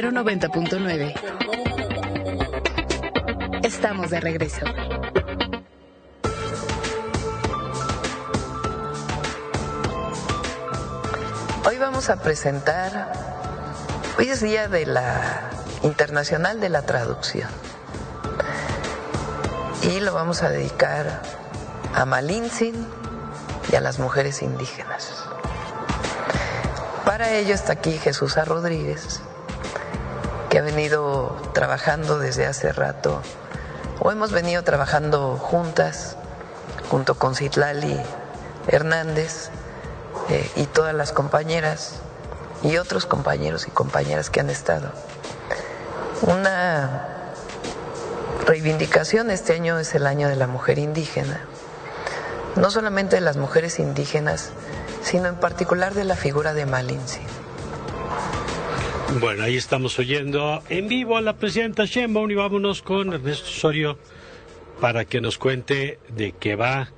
Ibero 90.9. Estamos de regreso. Hoy vamos a presentar, hoy es Día de la Internacional de la Traducción y lo vamos a dedicar a Malintzin y a las mujeres indígenas. Para ello está aquí Jesús Rodríguez, que ha venido trabajando desde hace rato, o hemos venido trabajando juntas, junto con Citlali Hernández y todas las compañeras y otros compañeros y compañeras que han estado. Una reivindicación, este año es el año de la mujer indígena, no solamente de las mujeres indígenas, sino en particular de la figura de Malintzin. Bueno, ahí estamos oyendo en vivo a la presidenta Sheinbaum y vámonos con Ernesto Osorio para que nos cuente de qué va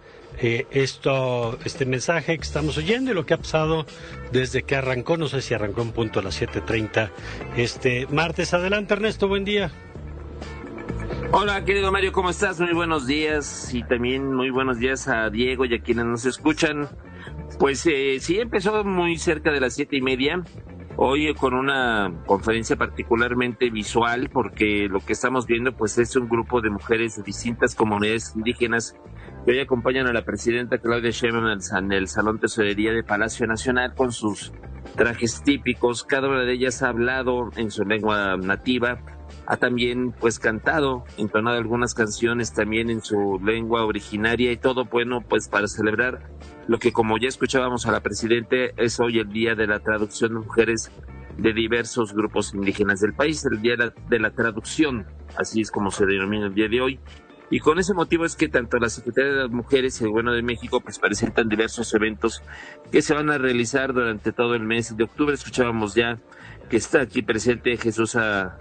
este mensaje que estamos oyendo y lo que ha pasado desde que arrancó, no sé si arrancó en punto a las 7:30 este martes. Adelante, Ernesto, buen día. Hola, querido Mario, ¿cómo estás? Muy buenos días y también muy buenos días a Diego y a quienes nos escuchan. Pues sí, empezó muy cerca de las 7:30, hoy con una conferencia particularmente visual, porque lo que estamos viendo pues es un grupo de mujeres de distintas comunidades indígenas que hoy acompañan a la presidenta Claudia Sheinbaum en el Salón Tesorería de Palacio Nacional con sus trajes típicos. Cada una de ellas ha hablado en su lengua nativa, ha también pues cantado, entonado algunas canciones también en su lengua originaria y todo bueno pues para celebrar lo que, como ya escuchábamos a la presidenta, es hoy el Día de la Traducción de Mujeres de diversos grupos indígenas del país, el Día de la Traducción, así es como se denomina el día de hoy. Y con ese motivo es que tanto la Secretaría de las Mujeres y el Gobierno de México pues presentan diversos eventos que se van a realizar durante todo el mes de octubre. Escuchábamos ya que está aquí presente Jesús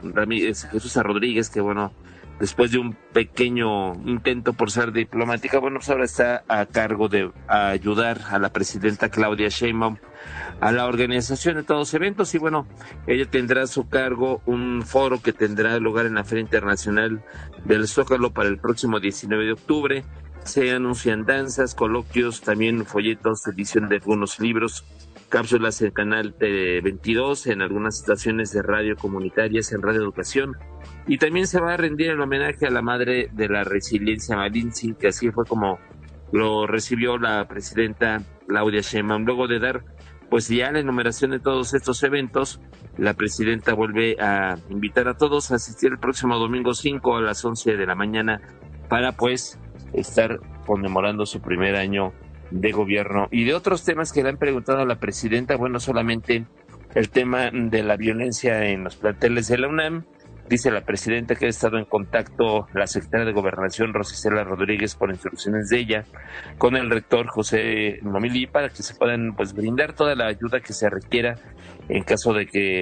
Rodríguez, que bueno, después de un pequeño intento por ser diplomática, bueno, pues ahora está a cargo de ayudar a la presidenta Claudia Sheinbaum a la organización de todos los eventos. Y bueno, ella tendrá a su cargo un foro que tendrá lugar en la Feria Internacional del Zócalo para el próximo 19 de octubre. Se anuncian danzas, coloquios, también folletos, edición de algunos libros, cápsulas en Canal 22, en algunas estaciones de radio comunitarias, en Radio Educación. Y también se va a rendir el homenaje a la madre de la resiliencia, Malintzin, que así fue como lo recibió la presidenta Claudia Sheinbaum. Luego de dar pues ya la enumeración de todos estos eventos, la presidenta vuelve a invitar a todos a asistir el próximo domingo 5 a las 11 de la mañana para pues estar conmemorando su primer año de gobierno. Y de otros temas que le han preguntado a la presidenta, bueno, solamente el tema de la violencia en los planteles de la UNAM. Dice la presidenta que ha estado en contacto la secretaria de Gobernación, Rosicela Rodríguez, por instrucciones de ella, con el rector José Momili, para que se puedan pues brindar toda la ayuda que se requiera en caso de que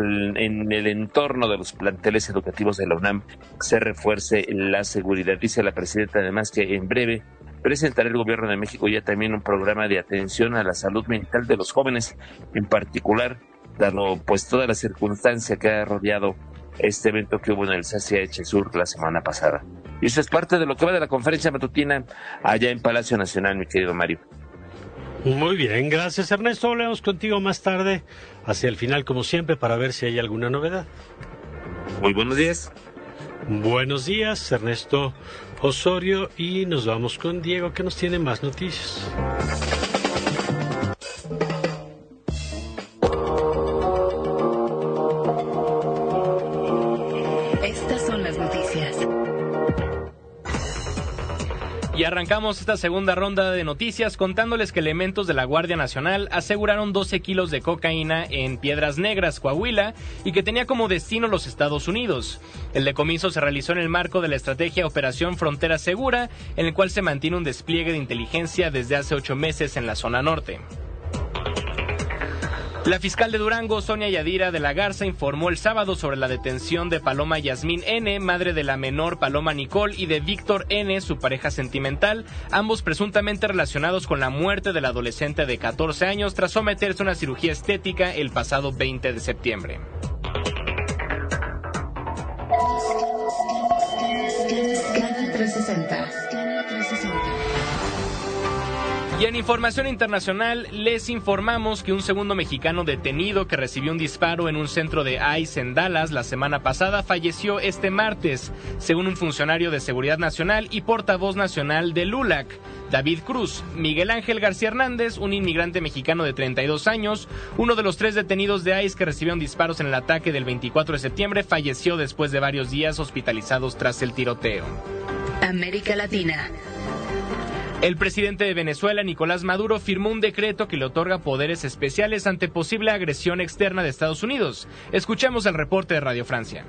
en el entorno de los planteles educativos de la UNAM se refuerce la seguridad. Dice la presidenta además que en breve presentará el Gobierno de México ya también un programa de atención a la salud mental de los jóvenes, en particular, dado pues toda la circunstancia que ha rodeado este evento que hubo en el CCH Sur la semana pasada. Y eso es parte de lo que va de la conferencia matutina allá en Palacio Nacional, mi querido Mario. Muy bien, gracias, Ernesto. Volvemos contigo más tarde, hacia el final como siempre, para ver si hay alguna novedad. Muy buenos días. Buenos días, Ernesto Osorio, y nos vamos con Diego, que nos tiene más noticias. Estas son las noticias. Y arrancamos esta segunda ronda de noticias contándoles que elementos de la Guardia Nacional aseguraron 12 kilos de cocaína en Piedras Negras, Coahuila, y que tenía como destino los Estados Unidos. El decomiso se realizó en el marco de la estrategia Operación Frontera Segura, en el cual se mantiene un despliegue de inteligencia desde hace 8 meses en la zona norte. La fiscal de Durango, Sonia Yadira de la Garza, informó el sábado sobre la detención de Paloma Yasmín N., madre de la menor Paloma Nicole, y de Víctor N., su pareja sentimental, ambos presuntamente relacionados con la muerte del adolescente de 14 años tras someterse a una cirugía estética el pasado 20 de septiembre. Y en información internacional, les informamos que un segundo mexicano detenido que recibió un disparo en un centro de ICE en Dallas la semana pasada falleció este martes, según un funcionario de Seguridad Nacional y portavoz nacional de LULAC, David Cruz. Miguel Ángel García Hernández, un inmigrante mexicano de 32 años, uno de los 3 detenidos de ICE que recibieron disparos en el ataque del 24 de septiembre, falleció después de varios días hospitalizados tras el tiroteo. América Latina. El presidente de Venezuela, Nicolás Maduro, firmó un decreto que le otorga poderes especiales ante posible agresión externa de Estados Unidos. Escuchemos el reporte de Radio Francia.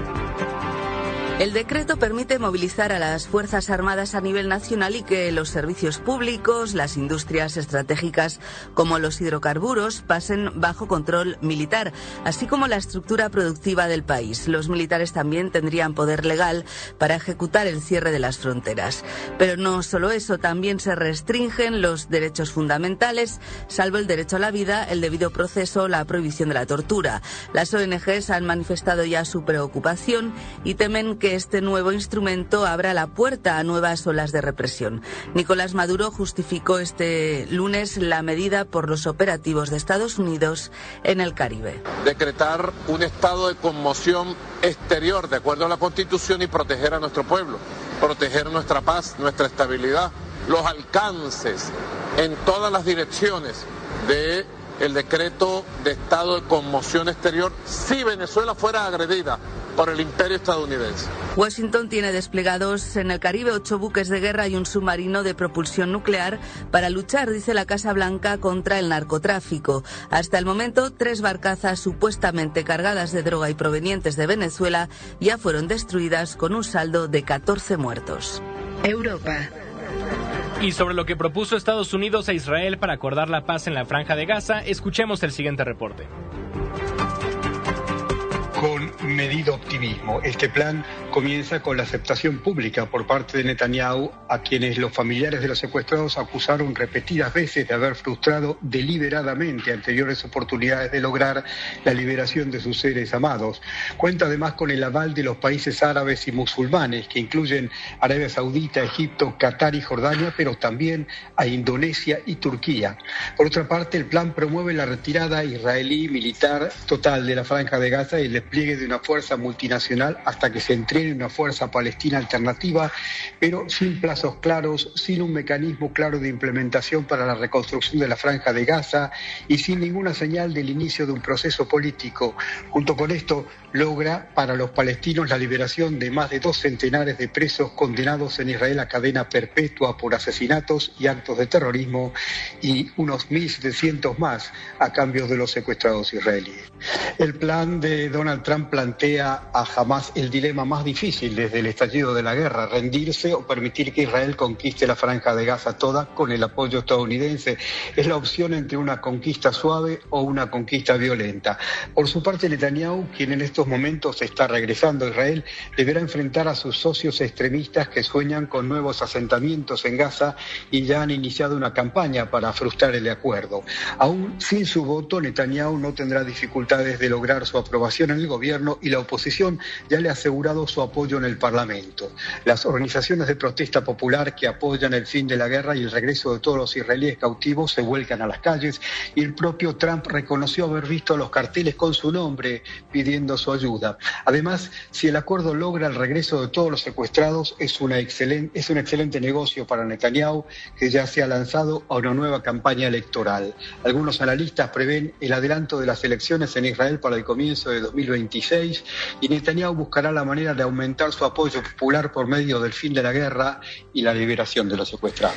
El decreto permite movilizar a las Fuerzas Armadas a nivel nacional y que los servicios públicos, las industrias estratégicas como los hidrocarburos pasen bajo control militar, así como la estructura productiva del país. Los militares también tendrían poder legal para ejecutar el cierre de las fronteras. Pero no solo eso, también se restringen los derechos fundamentales, salvo el derecho a la vida, el debido proceso, la prohibición de la tortura. Las ONGs han manifestado ya su preocupación y temen que este nuevo instrumento abra la puerta a nuevas olas de represión. Nicolás Maduro justificó este lunes la medida por los operativos de Estados Unidos en el Caribe. Decretar un estado de conmoción exterior de acuerdo a la Constitución y proteger a nuestro pueblo, proteger nuestra paz, nuestra estabilidad, los alcances en todas las direcciones de el decreto de estado de conmoción exterior si Venezuela fuera agredida por el imperio estadounidense. Washington tiene desplegados en el Caribe 8 buques de guerra y un submarino de propulsión nuclear para luchar, dice la Casa Blanca, contra el narcotráfico. Hasta el momento, 3 barcazas supuestamente cargadas de droga y provenientes de Venezuela ya fueron destruidas con un saldo de 14 muertos. Europa. Y sobre lo que propuso Estados Unidos a Israel para acordar la paz en la Franja de Gaza, escuchemos el siguiente reporte. Con medido optimismo. Este plan comienza con la aceptación pública por parte de Netanyahu, a quienes los familiares de los secuestrados acusaron repetidas veces de haber frustrado deliberadamente anteriores oportunidades de lograr la liberación de sus seres amados. Cuenta además con el aval de los países árabes y musulmanes, que incluyen Arabia Saudita, Egipto, Qatar y Jordania, pero también a Indonesia y Turquía. Por otra parte, el plan promueve la retirada israelí militar total de la Franja de Gaza y el despliegue de una fuerza multinacional hasta que se entrene una fuerza palestina alternativa, pero sin plazos claros, sin un mecanismo claro de implementación para la reconstrucción de la Franja de Gaza y sin ninguna señal del inicio de un proceso político. Junto con esto, logra para los palestinos la liberación de más de 2 centenares de presos condenados en Israel a cadena perpetua por asesinatos y actos de terrorismo y unos 1.700 más a cambio de los secuestrados israelíes. El plan de Donald Trump plantea a Hamás el dilema más difícil desde el estallido de la guerra: rendirse o permitir que Israel conquiste la Franja de Gaza toda con el apoyo estadounidense. Es la opción entre una conquista suave o una conquista violenta. Por su parte, Netanyahu, quien en estos momentos está regresando a Israel, deberá enfrentar a sus socios extremistas que sueñan con nuevos asentamientos en Gaza y ya han iniciado una campaña para frustrar el acuerdo. Aún sin su voto, Netanyahu no tendrá dificultades de lograr su aprobación en el gobierno y la oposición ya le ha asegurado su apoyo en el Parlamento. Las organizaciones de protesta popular que apoyan el fin de la guerra y el regreso de todos los israelíes cautivos se vuelcan a las calles y el propio Trump reconoció haber visto los carteles con su nombre pidiendo su ayuda. Además, si el acuerdo logra el regreso de todos los secuestrados, es un excelente negocio para Netanyahu, que ya se ha lanzado a una nueva campaña electoral. Algunos analistas prevén el adelanto de las elecciones en Israel para el comienzo de 2026 y Netanyahu buscará la manera de aumentar su apoyo popular por medio del fin de la guerra y la liberación de los secuestrados.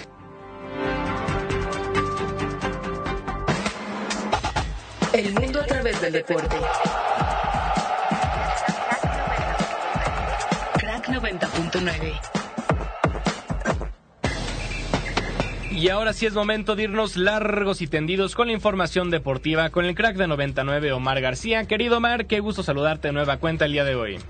El mundo a través del deporte. Crack 90.9. Y ahora sí es momento de irnos largos y tendidos con la información deportiva con el crack de 99, Omar García. Querido Omar, qué gusto saludarte de nueva cuenta el día de hoy.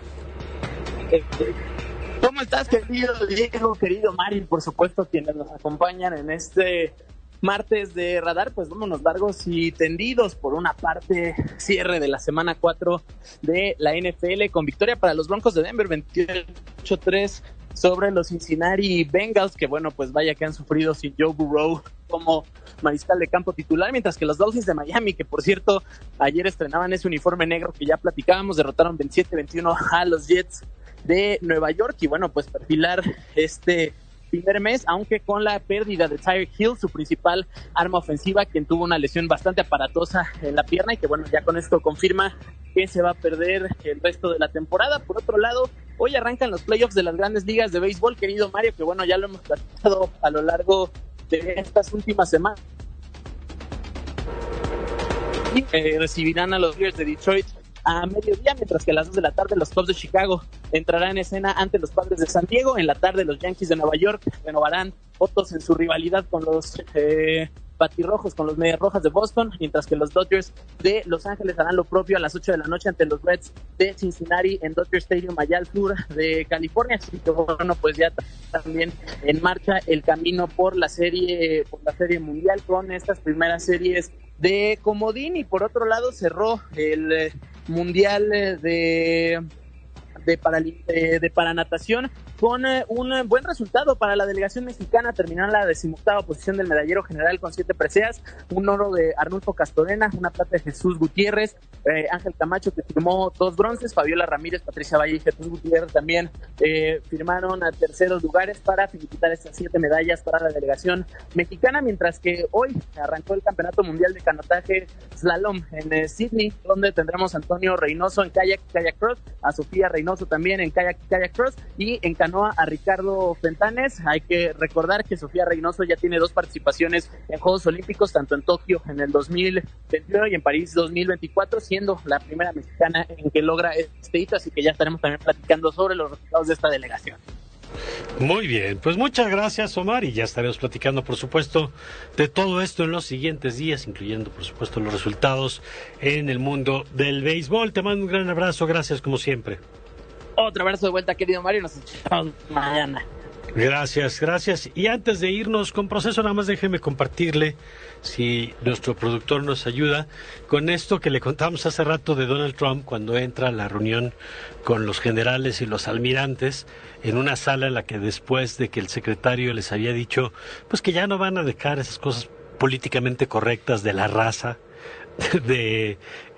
¿Cómo estás, querido Diego, querido Mari? Por supuesto, quienes nos acompañan en este martes de Radar, pues vámonos largos y tendidos. Por una parte, cierre de la semana 4 de la NFL con victoria para los Broncos de Denver, 28-3 sobre los Cincinnati Bengals, que bueno, pues vaya que han sufrido sin Joe Burrow como mariscal de campo titular, mientras que los Dolphins de Miami, que por cierto ayer estrenaban ese uniforme negro que ya platicábamos, derrotaron 27-21 a los Jets de Nueva York, y bueno, pues perfilar este primer mes, aunque con la pérdida de Tyreek Hill, su principal arma ofensiva, quien tuvo una lesión bastante aparatosa en la pierna y que bueno, ya con esto confirma que se va a perder el resto de la temporada. Por otro lado, hoy arrancan los playoffs de las grandes ligas de béisbol, querido Mario, que bueno, ya lo hemos platicado a lo largo de estas últimas semanas. Y recibirán a los Tigers de Detroit a mediodía, mientras que a las 2 de la tarde los Cubs de Chicago entrarán en escena ante los Padres de San Diego. En la tarde los Yankees de Nueva York renovarán votos en su rivalidad con los Patirrojos, con los Medias Rojas de Boston, mientras que los Dodgers de Los Ángeles harán lo propio a las 8 de la noche ante los Reds de Cincinnati en Dodger Stadium allá al sur de California. Así que bueno, pues ya también en marcha el camino por la serie mundial con estas primeras series de comodín. Y por otro lado cerró el mundial de paranatación con un buen resultado para la delegación mexicana. Terminó en la 18ª posición del medallero general con 7 preseas, un oro de Arnulfo Castorena, una plata de Jesús Gutiérrez, Ángel Camacho, que firmó 2 bronces, Fabiola Ramírez, Patricia Valle y Jesús Gutiérrez también firmaron a terceros lugares para finiquitar estas 7 medallas para la delegación mexicana, mientras que hoy arrancó el Campeonato Mundial de Canotaje Slalom en Sydney, donde tendremos a Antonio Reynoso en kayak cross, a Sofía Reynoso también en kayak cross, y en canoa a Ricardo Fentanes. Hay que recordar que Sofía Reynoso ya tiene 2 participaciones en Juegos Olímpicos, tanto en Tokio en el 2021 y en París 2024, siendo la primera mexicana en que logra este hito, así que ya estaremos también platicando sobre los resultados de esta delegación. Muy bien, pues muchas gracias, Omar, y ya estaremos platicando, por supuesto, de todo esto en los siguientes días, incluyendo, por supuesto, los resultados en el mundo del béisbol. Te mando un gran abrazo, gracias como siempre. Otro abrazo de vuelta, querido Mario, nos escuchamos mañana. Gracias. Y antes de irnos con Proceso, nada más déjeme compartirle, si nuestro productor nos ayuda, con esto que le contamos hace rato de Donald Trump cuando entra a la reunión con los generales y los almirantes en una sala en la que después de que el secretario les había dicho pues que ya no van a dejar esas cosas políticamente correctas de la raza, del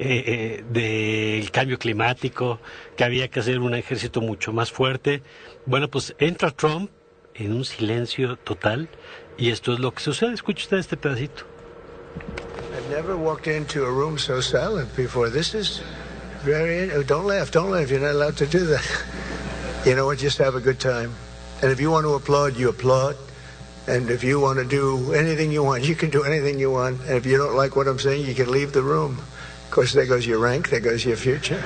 cambio climático, que había que hacer un ejército mucho más fuerte. Bueno, pues entra Trump en un silencio total y esto es lo que sucede. Escuche usted este pedacito. I've never walked into a room so silent before. This is very... Don't laugh. You're not allowed to do that. You know what? Just have a good time. And if you want to applaud, you applaud. And if you want to do anything you want, you can do anything you want. And if you don't like what I'm saying, you can leave the room. Of course, there goes your rank, there goes your future.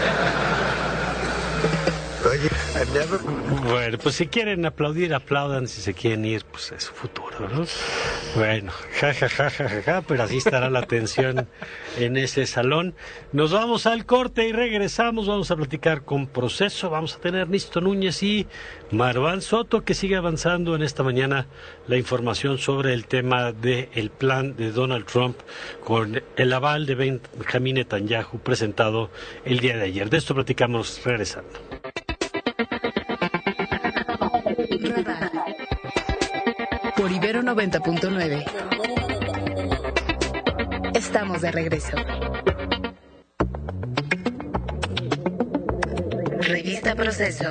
Bueno, pues si quieren aplaudir, aplaudan. Si se quieren ir, pues es su futuro, ¿no? Bueno, pero así estará la tensión en ese salón. Nos vamos al corte y regresamos. Vamos a platicar con Proceso. Vamos a tener Nisto Núñez y Marwan Soto, que sigue avanzando en esta mañana la información sobre el tema del plan de Donald Trump con el aval de Benjamín Netanyahu presentado el día de ayer. De esto platicamos regresando. Por Ibero 90.9. Estamos de regreso. Revista Proceso.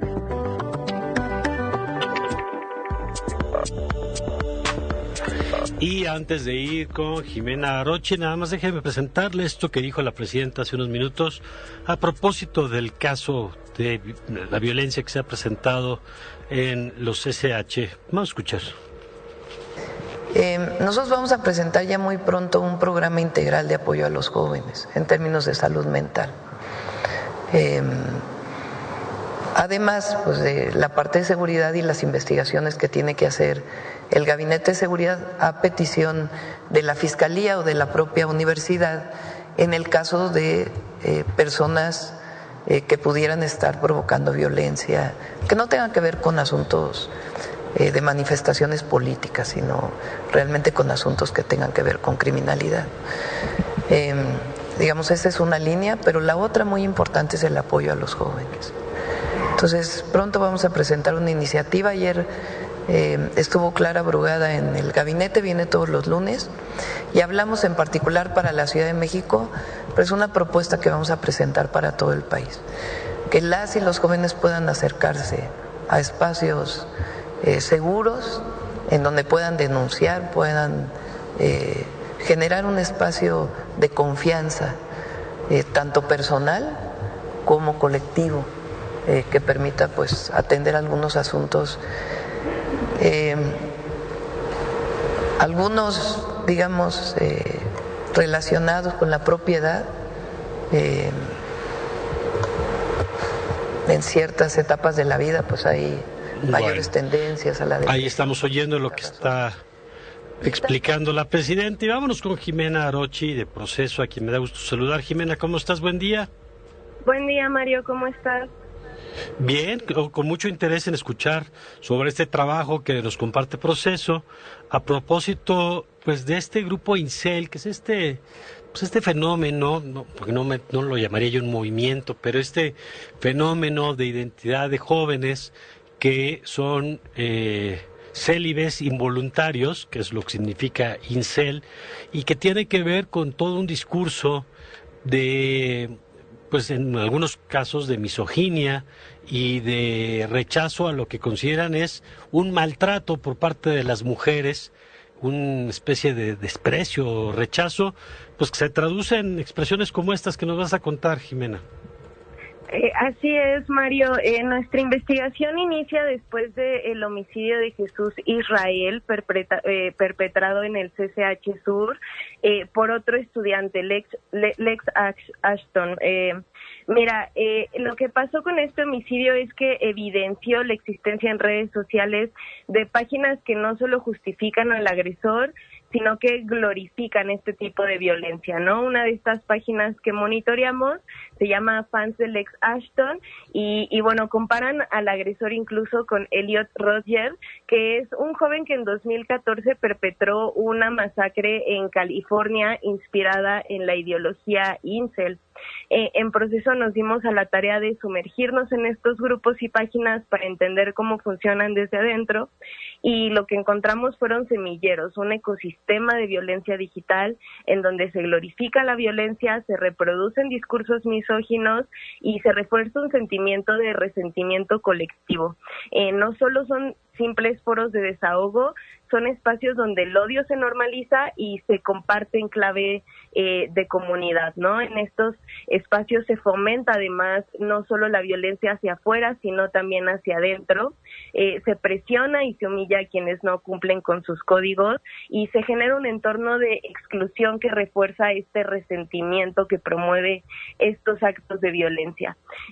Y antes de ir con Jimena Aroche, nada más déjeme presentarle esto que dijo la presidenta hace unos minutos a propósito del caso de la violencia que se ha presentado en los SH. Vamos a escuchar. Nosotros vamos a presentar ya muy pronto un programa integral de apoyo a los jóvenes en términos de salud mental. Además, pues, de la parte de seguridad y las investigaciones que tiene que hacer el Gabinete de Seguridad a petición de la Fiscalía o de la propia universidad en el caso de personas que pudieran estar provocando violencia, que no tengan que ver con asuntos de manifestaciones políticas, sino realmente con asuntos que tengan que ver con criminalidad. Digamos, esa es una línea, pero la otra muy importante es el apoyo a los jóvenes. Entonces, pronto vamos a presentar una iniciativa. Ayer estuvo Clara Brugada en el gabinete, viene todos los lunes, y hablamos en particular para la Ciudad de México, pero es una propuesta que vamos a presentar para todo el país. Que las y los jóvenes puedan acercarse a espacios seguros, en donde puedan denunciar, puedan generar un espacio de confianza, tanto personal como colectivo, que permita pues atender algunos asuntos, algunos digamos relacionados con la propiedad, en ciertas etapas de la vida pues hay mayores tendencias a la ahí estamos oyendo lo que está explicando la presidenta, y vámonos con Jimena Arochi de Proceso, a quien me da gusto saludar. Jimena, ¿cómo estás? Buen día. Buen día, Mario, ¿cómo estás? Bien, con mucho interés en escuchar sobre este trabajo que nos comparte Proceso, a propósito pues de este grupo Incel, que es este fenómeno, porque no lo llamaría yo un movimiento, pero este fenómeno de identidad de jóvenes que son célibes involuntarios, que es lo que significa Incel, y que tiene que ver con todo un discurso de, pues en algunos casos, de misoginia y de rechazo a lo que consideran es un maltrato por parte de las mujeres, una especie de desprecio o rechazo, pues que se traduce en expresiones como estas que nos vas a contar, Jimena. Así es, Mario. Nuestra investigación inicia después del homicidio de Jesús Israel perpetrado en el CCH Sur por otro estudiante, Lex Ashton. Mira, lo que pasó con este homicidio es que evidenció la existencia en redes sociales de páginas que no solo justifican al agresor, sino que glorifican este tipo de violencia, ¿no? Una de estas páginas que monitoreamos se llama Fans de Lex Ashton y bueno, comparan al agresor incluso con Elliot Rodger, que es un joven que en 2014 perpetró una masacre en California inspirada en la ideología incel. En Proceso nos dimos a la tarea de sumergirnos en estos grupos y páginas para entender cómo funcionan desde adentro, y lo que encontramos fueron semilleros, un ecosistema de violencia digital en donde se glorifica la violencia, se reproducen discursos misóginos y se refuerza un sentimiento de resentimiento colectivo. No solo son simples foros de desahogo, son espacios donde el odio se normaliza y se comparte en clave de comunidad, ¿no? En estos espacios se fomenta además no solo la violencia hacia afuera, sino también hacia adentro. Se presiona y se humilla a quienes no cumplen con sus códigos y se genera un entorno de exclusión que refuerza este resentimiento que promueve estos actos de violencia.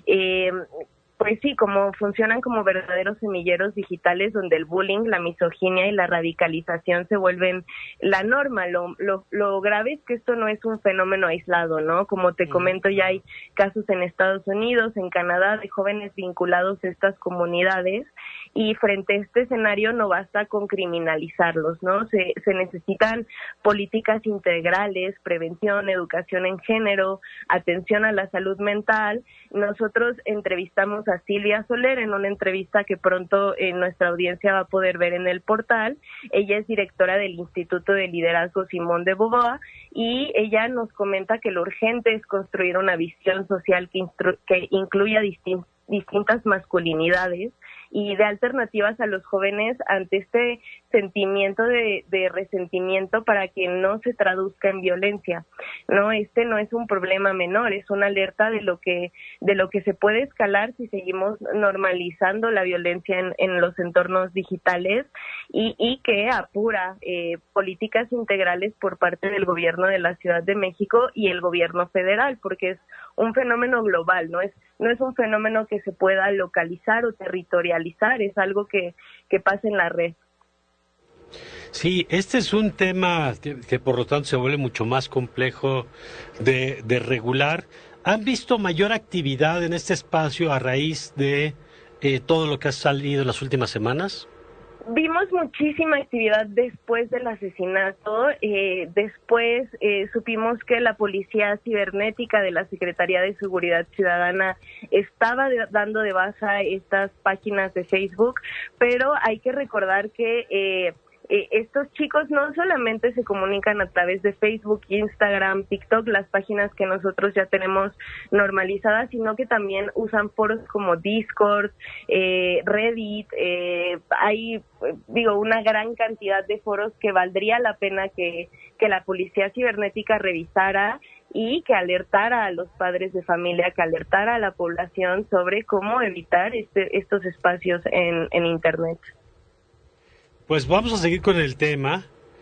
Pues sí, como funcionan como verdaderos semilleros digitales donde el bullying, la misoginia y la radicalización se vuelven la norma. Lo grave es que esto no es un fenómeno aislado, ¿no? Como te comento, ya hay casos en Estados Unidos, en Canadá, de jóvenes vinculados a estas comunidades, y frente a este escenario no basta con criminalizarlos, ¿no? Se necesitan políticas integrales, prevención, educación en género, atención a la salud mental. Nosotros entrevistamos a Silvia Soler en una entrevista que pronto nuestra audiencia va a poder ver en el portal. Ella es directora del Instituto de Liderazgo Simón de Beauvoir y ella nos comenta que lo urgente es construir una visión social que incluya distintas masculinidades y de alternativas a los jóvenes ante este sentimiento de resentimiento para que no se traduzca en violencia, ¿no? Este no es un problema menor, es una alerta de lo que se puede escalar si seguimos normalizando la violencia en los entornos digitales y que apura políticas integrales por parte del gobierno de la Ciudad de México y el gobierno federal, porque es un fenómeno global, no es un fenómeno que se pueda localizar o territorializar, es algo que pasa en la red. Sí, este es un tema que por lo tanto se vuelve mucho más complejo de regular. ¿Han visto mayor actividad en este espacio a raíz de todo lo que ha salido en las últimas semanas? Vimos muchísima actividad después del asesinato. Después supimos que la Policía Cibernética de la Secretaría de Seguridad Ciudadana estaba dando de baja estas páginas de Facebook, pero hay que recordar que estos chicos no solamente se comunican a través de Facebook, Instagram, TikTok, las páginas que nosotros ya tenemos normalizadas, sino que también usan foros como Discord, Reddit. Hay, una gran cantidad de foros que valdría la pena que la Policía Cibernética revisara y que alertara a los padres de familia, que alertara a la población sobre cómo evitar estos espacios en Internet. Pues vamos a seguir con el tema.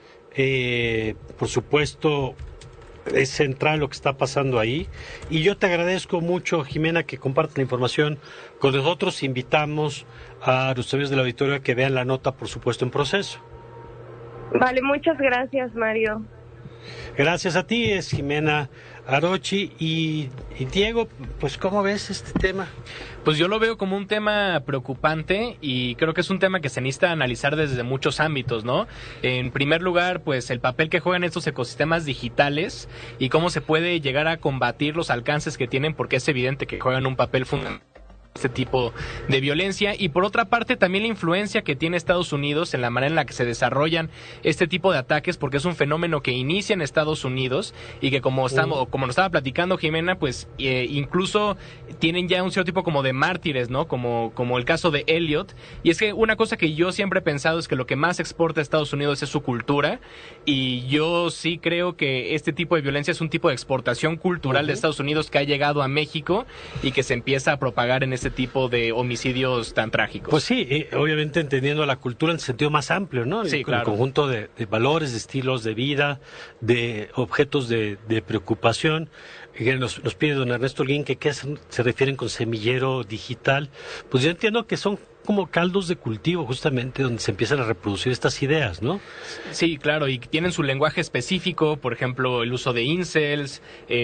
Por supuesto, es central lo que está pasando ahí. Y yo te agradezco mucho, Jimena, que compartas la información con nosotros. Invitamos a los amigos del auditorio a que vean la nota, por supuesto, en Proceso. Vale, muchas gracias, Mario. Gracias a ti, es Jimena Arochi. Y Diego, pues ¿cómo ves este tema? Pues yo lo veo como un tema preocupante y creo que es un tema que se necesita analizar desde muchos ámbitos, ¿no? En primer lugar, pues el papel que juegan estos ecosistemas digitales y cómo se puede llegar a combatir los alcances que tienen, porque es evidente que juegan un papel fundamental este tipo de violencia, y por otra parte también la influencia que tiene Estados Unidos en la manera en la que se desarrollan este tipo de ataques, porque es un fenómeno que inicia en Estados Unidos y que como nos estaba platicando Jimena, pues incluso tienen ya un cierto tipo como de mártires, ¿no? Como el caso de Elliot. Y es que una cosa que yo siempre he pensado es que lo que más exporta a Estados Unidos es su cultura, y yo sí creo que este tipo de violencia es un tipo de exportación cultural de Estados Unidos que ha llegado a México y que se empieza a propagar en este tipo de homicidios tan trágicos. Pues sí, obviamente entendiendo la cultura en sentido más amplio, ¿no? Sí, claro. El conjunto de valores, de estilos de vida, de objetos de preocupación. Nos pide don Ernesto Holguín que qué se refieren con semillero digital. Pues yo entiendo que son como caldos de cultivo, justamente, donde se empiezan a reproducir estas ideas, ¿no? Sí, claro, y tienen su lenguaje específico, por ejemplo, el uso de incels,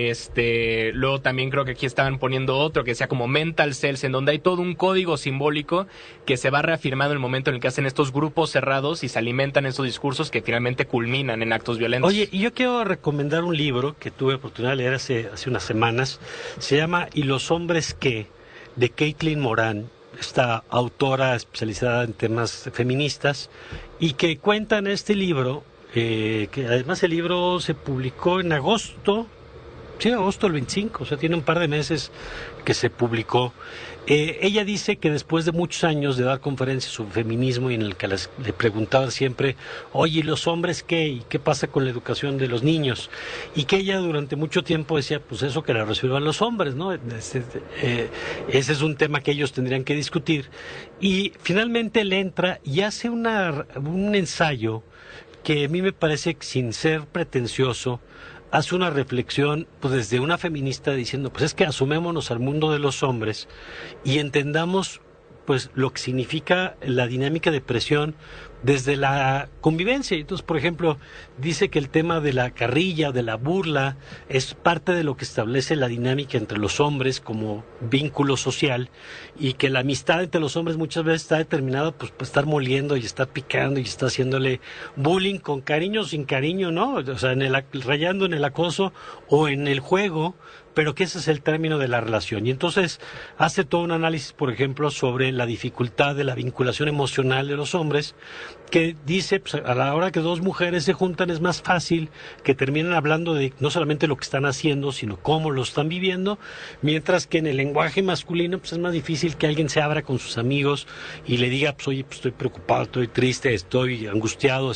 luego también creo que aquí estaban poniendo otro que sea como mental cells, en donde hay todo un código simbólico que se va reafirmando en el momento en el que hacen estos grupos cerrados y se alimentan en esos discursos que finalmente culminan en actos violentos. Oye, y yo quiero recomendar un libro que tuve oportunidad de leer hace unas semanas, se llama ¿Y los hombres qué?, de Caitlin Moran, esta autora especializada en temas feministas, y que cuenta en este libro, que además el libro se publicó en agosto del 25, o sea, tiene un par de meses que se publicó. Ella dice que después de muchos años de dar conferencias sobre feminismo y en el que le preguntaban siempre, oye, ¿y los hombres qué? ¿Y qué pasa con la educación de los niños? Y que ella durante mucho tiempo decía, pues eso que la resuelvan los hombres, ¿no? Ese es un tema que ellos tendrían que discutir. Y finalmente le entra y hace un ensayo que a mí me parece, sin ser pretencioso, hace una reflexión pues desde una feminista diciendo, pues es que asumémonos al mundo de los hombres y entendamos pues lo que significa la dinámica de presión desde la convivencia. Entonces, por ejemplo, dice que el tema de la carrilla, de la burla, es parte de lo que establece la dinámica entre los hombres como vínculo social, y que la amistad entre los hombres muchas veces está determinada pues por estar moliendo y estar picando y estar haciéndole bullying con cariño o sin cariño, ¿no? O sea, rayando en el acoso o en el juego, pero que ese es el término de la relación. Y entonces hace todo un análisis, por ejemplo, sobre la dificultad de la vinculación emocional de los hombres, que dice, pues, a la hora que dos mujeres se juntan es más fácil que terminen hablando de no solamente lo que están haciendo, sino cómo lo están viviendo, mientras que en el lenguaje masculino pues es más difícil que alguien se abra con sus amigos y le diga, pues oye, pues estoy preocupado, estoy triste, estoy angustiado,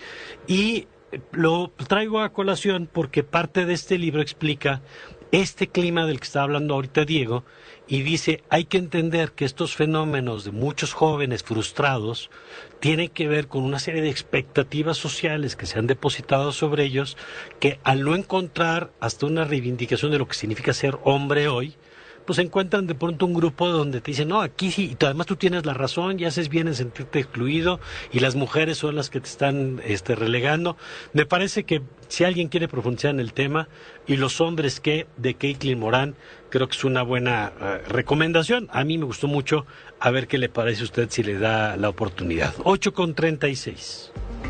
Y lo traigo a colación porque parte de este libro explica este clima del que está hablando ahorita Diego, y dice, hay que entender que estos fenómenos de muchos jóvenes frustrados tienen que ver con una serie de expectativas sociales que se han depositado sobre ellos, que al no encontrar hasta una reivindicación de lo que significa ser hombre hoy, pues encuentran de pronto un grupo donde te dicen, no, aquí sí, y además tú tienes la razón y haces bien en sentirte excluido, y las mujeres son las que te están relegando. Me parece que si alguien quiere profundizar en el tema, y los hombres que, de Caitlin Moran, creo que es una buena recomendación. A mí me gustó mucho, a ver qué le parece a usted si le da la oportunidad. 8:36.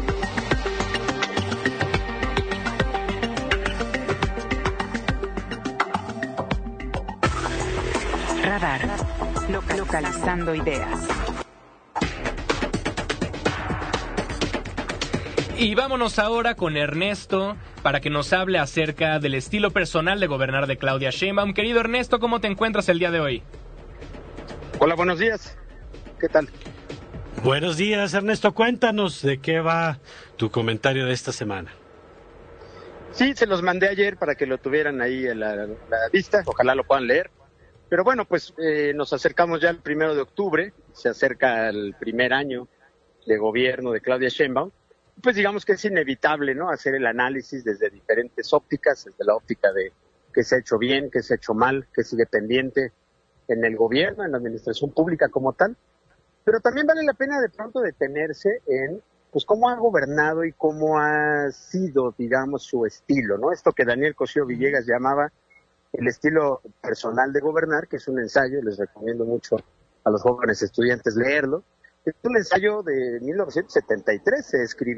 Radar, localizando ideas. Y vámonos ahora con Ernesto para que nos hable acerca del estilo personal de gobernar de Claudia Sheinbaum. Querido Ernesto, ¿cómo te encuentras el día de hoy? Hola, buenos días. ¿Qué tal? Buenos días, Ernesto. Cuéntanos de qué va tu comentario de esta semana. Sí, se los mandé ayer para que lo tuvieran ahí en la vista. Ojalá lo puedan leer. Pero bueno, pues nos acercamos ya al 1 de octubre. Se acerca el primer año de gobierno de Claudia Sheinbaum. Pues digamos que es inevitable, ¿no?, hacer el análisis desde diferentes ópticas, desde la óptica de qué se ha hecho bien, qué se ha hecho mal, qué sigue pendiente en el gobierno, en la administración pública como tal. Pero también vale la pena de pronto detenerse en, pues, cómo ha gobernado y cómo ha sido, digamos, su estilo, ¿no? Esto que Daniel Cosío Villegas llamaba el estilo personal de gobernar, que es un ensayo, les recomiendo mucho a los jóvenes estudiantes leerlo. Es un ensayo de 1973,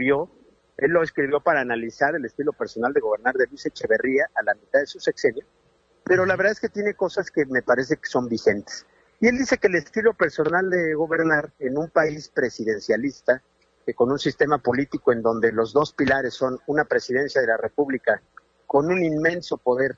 él lo escribió para analizar el estilo personal de gobernar de Luis Echeverría a la mitad de su sexenio, pero la verdad es que tiene cosas que me parece que son vigentes. Y él dice que el estilo personal de gobernar en un país presidencialista, que con un sistema político en donde los dos pilares son una presidencia de la República con un inmenso poder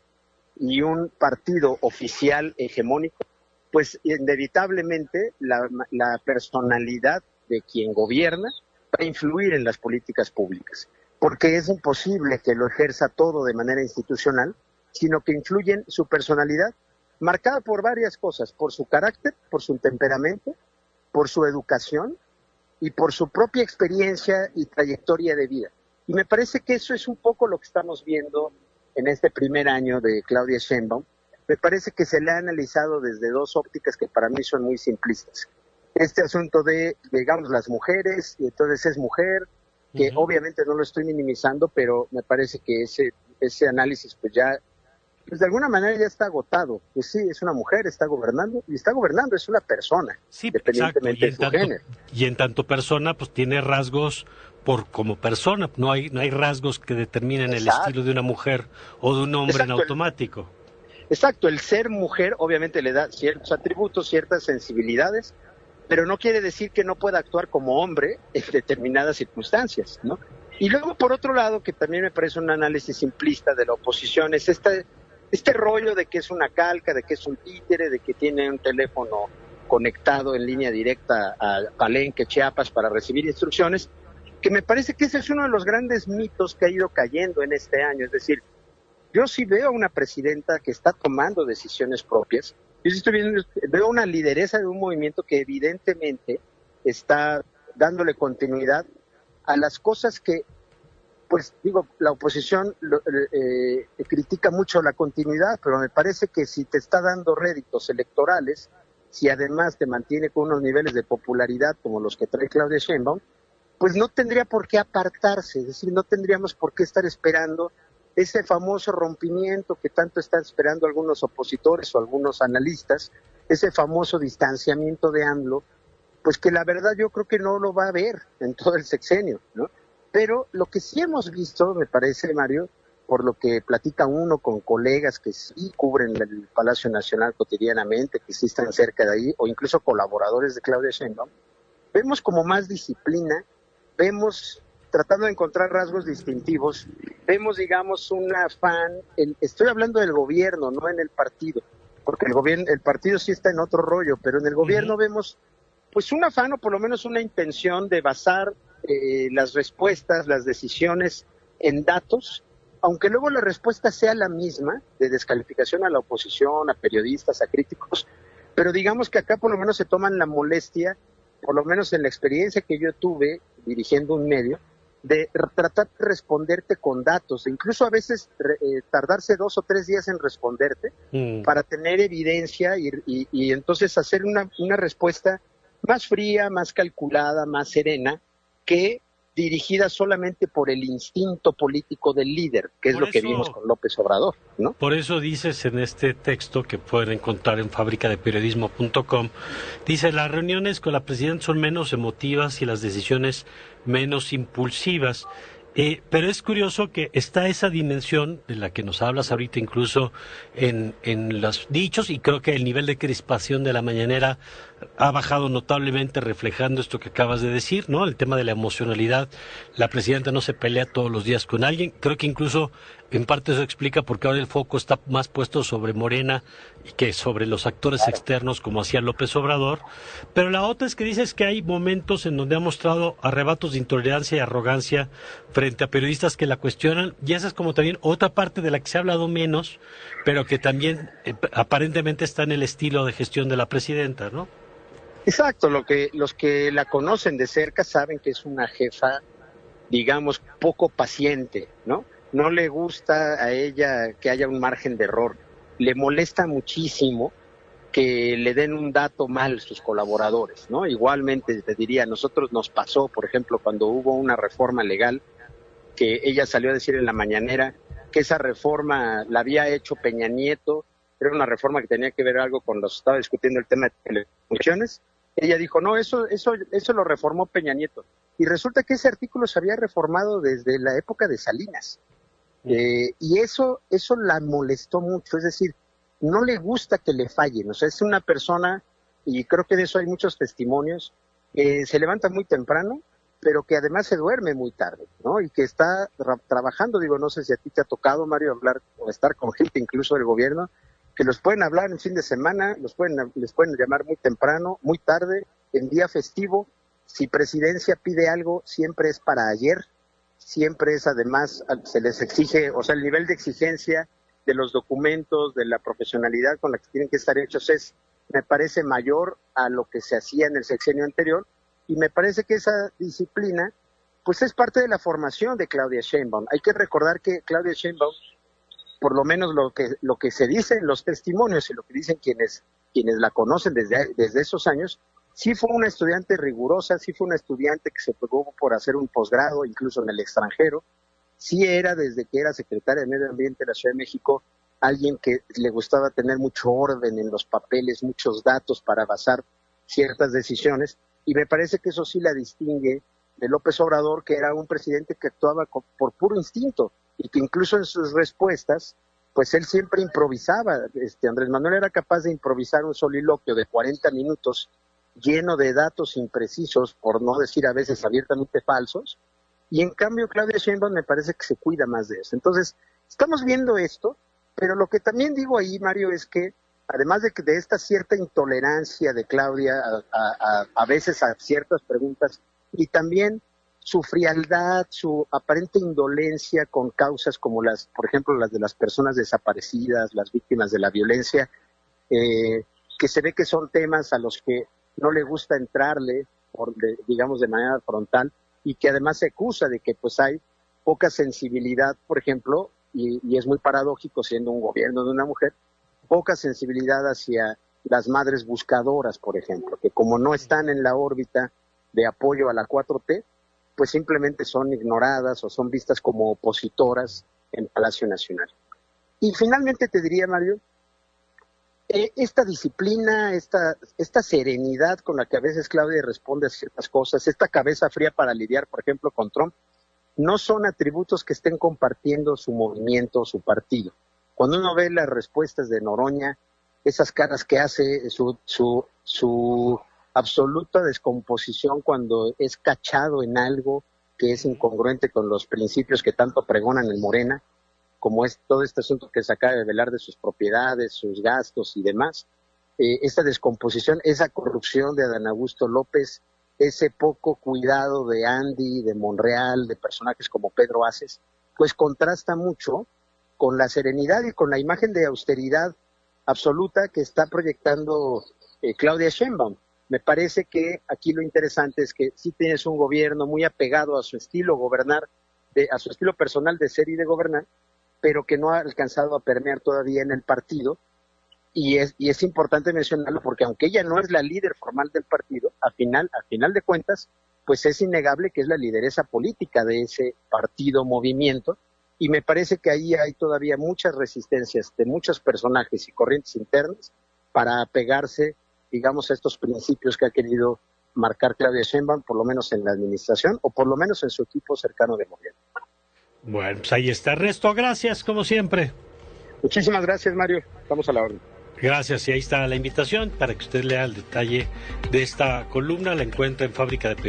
y un partido oficial hegemónico, pues inevitablemente la personalidad de quien gobierna va a influir en las políticas públicas, porque es imposible que lo ejerza todo de manera institucional, sino que influyen su personalidad, marcada por varias cosas, por su carácter, por su temperamento, por su educación y por su propia experiencia y trayectoria de vida. Y me parece que eso es un poco lo que estamos viendo en este primer año de Claudia Sheinbaum. Me parece que se le ha analizado desde dos ópticas que para mí son muy simplistas. Este asunto de, digamos, las mujeres, y entonces es mujer, que obviamente no lo estoy minimizando, pero me parece que ese análisis pues ya, pues de alguna manera ya está agotado. Pues sí, es una mujer, está gobernando, es una persona, sí, independientemente de su género. Y en tanto persona, pues tiene rasgos como persona, no hay rasgos que determinen el estilo de una mujer o de un hombre en automático. Exacto, el ser mujer obviamente le da ciertos atributos, ciertas sensibilidades, pero no quiere decir que no pueda actuar como hombre en determinadas circunstancias, ¿no? Y luego, por otro lado, que también me parece un análisis simplista de la oposición, es este rollo de que es una calca, de que es un títere, de que tiene un teléfono conectado en línea directa a Palenque, Chiapas, para recibir instrucciones, que me parece que ese es uno de los grandes mitos que ha ido cayendo en este año. Es decir, yo sí veo a una presidenta que está tomando decisiones propias. Yo sí veo una lideresa de un movimiento que evidentemente está dándole continuidad a las cosas que, pues digo, la oposición critica mucho la continuidad, pero me parece que si te está dando réditos electorales, si además te mantiene con unos niveles de popularidad como los que trae Claudia Sheinbaum, pues no tendría por qué apartarse, es decir, no tendríamos por qué estar esperando ese famoso rompimiento que tanto están esperando algunos opositores o algunos analistas, ese famoso distanciamiento de AMLO, pues que la verdad yo creo que no lo va a haber en todo el sexenio, ¿no? Pero lo que sí hemos visto, me parece, Mario, por lo que platica uno con colegas que sí cubren el Palacio Nacional cotidianamente, que sí están cerca de ahí, o incluso colaboradores de Claudia Sheinbaum, vemos como más disciplina, vemos tratando de encontrar rasgos distintivos, vemos, digamos, un afán, estoy hablando del gobierno, no en el partido, porque el partido sí está en otro rollo, pero en el gobierno vemos pues un afán o por lo menos una intención de basar las respuestas, las decisiones en datos, aunque luego la respuesta sea la misma, de descalificación a la oposición, a periodistas, a críticos, pero digamos que acá por lo menos se toman la molestia, por lo menos en la experiencia que yo tuve dirigiendo un medio, de tratar de responderte con datos, incluso a veces tardarse 2 o 3 días en responderte para tener evidencia y entonces hacer una respuesta más fría, más calculada, más serena, que dirigida solamente por el instinto político del líder, que es lo que vimos con López Obrador, ¿no? Por eso dices en este texto que pueden encontrar en fabricadeperiodismo.com, dice, las reuniones con la presidenta son menos emotivas y las decisiones menos impulsivas. Pero es curioso que está esa dimensión de la que nos hablas ahorita, incluso en los dichos, y creo que el nivel de crispación de la mañanera ha bajado notablemente, reflejando esto que acabas de decir, ¿no? El tema de la emocionalidad. La presidenta no se pelea todos los días con alguien. Creo que incluso en parte eso explica por qué ahora el foco está más puesto sobre Morena y que sobre los actores externos, como hacía López Obrador. Pero la otra es que dices que hay momentos en donde ha mostrado arrebatos de intolerancia y arrogancia frente a periodistas que la cuestionan, y esa es como también otra parte de la que se ha hablado menos, pero que también aparentemente está en el estilo de gestión de la presidenta, ¿no? Exacto, los que la conocen de cerca saben que es una jefa, digamos, poco paciente, ¿no? No le gusta a ella que haya un margen de error. Le molesta muchísimo que le den un dato mal sus colaboradores, ¿no? Igualmente te diría, nosotros nos pasó, por ejemplo, cuando hubo una reforma legal, que ella salió a decir en la mañanera que esa reforma la había hecho Peña Nieto, era una reforma que tenía que ver algo con estaba discutiendo el tema de telecomunicaciones. Ella dijo, no, eso lo reformó Peña Nieto. Y resulta que ese artículo se había reformado desde la época de Salinas. Y eso la molestó mucho, es decir, no le gusta que le fallen. O sea, es una persona, y creo que de eso hay muchos testimonios, que se levanta muy temprano, pero que además se duerme muy tarde, ¿no? Y que está trabajando, digo, no sé si a ti te ha tocado, Mario, hablar o estar con gente incluso del gobierno, que los pueden hablar en fin de semana, les pueden llamar muy temprano, muy tarde, en día festivo. Si presidencia pide algo, siempre es para ayer, siempre es además, se les exige, o sea, el nivel de exigencia de los documentos, de la profesionalidad con la que tienen que estar hechos me parece mayor a lo que se hacía en el sexenio anterior, y me parece que esa disciplina, pues es parte de la formación de Claudia Sheinbaum. Hay que recordar que Claudia Sheinbaum, por lo menos lo que se dice en los testimonios y lo que dicen quienes la conocen desde esos años, sí fue una estudiante rigurosa, sí fue una estudiante que se preocupó por hacer un posgrado, incluso en el extranjero, sí era, desde que era secretaria de Medio Ambiente de la Ciudad de México, alguien que le gustaba tener mucho orden en los papeles, muchos datos para basar ciertas decisiones, y me parece que eso sí la distingue de López Obrador, que era un presidente que actuaba por puro instinto, y que incluso en sus respuestas, pues él siempre improvisaba. Andrés Manuel era capaz de improvisar un soliloquio de 40 minutos lleno de datos imprecisos, por no decir a veces abiertamente falsos, y en cambio Claudia Sheinbaum me parece que se cuida más de eso. Entonces, estamos viendo esto, pero lo que también digo ahí, Mario, es que además de esta cierta intolerancia de Claudia a veces a ciertas preguntas, y también su frialdad, su aparente indolencia con causas como por ejemplo, las de las personas desaparecidas, las víctimas de la violencia, que se ve que son temas a los que no le gusta entrarle, digamos, de manera frontal, y que además se acusa de que pues hay poca sensibilidad, por ejemplo, y es muy paradójico siendo un gobierno de una mujer, poca sensibilidad hacia las madres buscadoras, por ejemplo, que como no están en la órbita de apoyo a la 4T, pues simplemente son ignoradas o son vistas como opositoras en Palacio Nacional. Y finalmente te diría, Mario, esta disciplina, esta serenidad con la que a veces Claudia responde a ciertas cosas, esta cabeza fría para lidiar, por ejemplo, con Trump, no son atributos que estén compartiendo su movimiento o su partido. Cuando uno ve las respuestas de Noroña, esas caras que hace, su absoluta descomposición cuando es cachado en algo que es incongruente con los principios que tanto pregonan en Morena, como es todo este asunto que se acaba de velar de sus propiedades, sus gastos y demás, esta descomposición, esa corrupción de Adán Augusto López, ese poco cuidado de Andy, de Monreal, de personajes como Pedro Aces, pues contrasta mucho con la serenidad y con la imagen de austeridad absoluta que está proyectando Claudia Sheinbaum. Me parece que aquí lo interesante es que sí tienes un gobierno muy apegado a su estilo gobernar, a su estilo personal de ser y de gobernar, pero que no ha alcanzado a permear todavía en el partido. Y es importante mencionarlo porque aunque ella no es la líder formal del partido, a final de cuentas, pues es innegable que es la lideresa política de ese partido movimiento, y me parece que ahí hay todavía muchas resistencias de muchos personajes y corrientes internas para apegarse, digamos, a estos principios que ha querido marcar Claudia Sheinbaum, por lo menos en la administración o por lo menos en su equipo cercano de gobierno. Bueno, pues ahí está, Ernesto, gracias como siempre. Muchísimas gracias, Mario, estamos a la orden. Gracias, y ahí está la invitación para que usted lea el detalle de esta columna. La encuentra en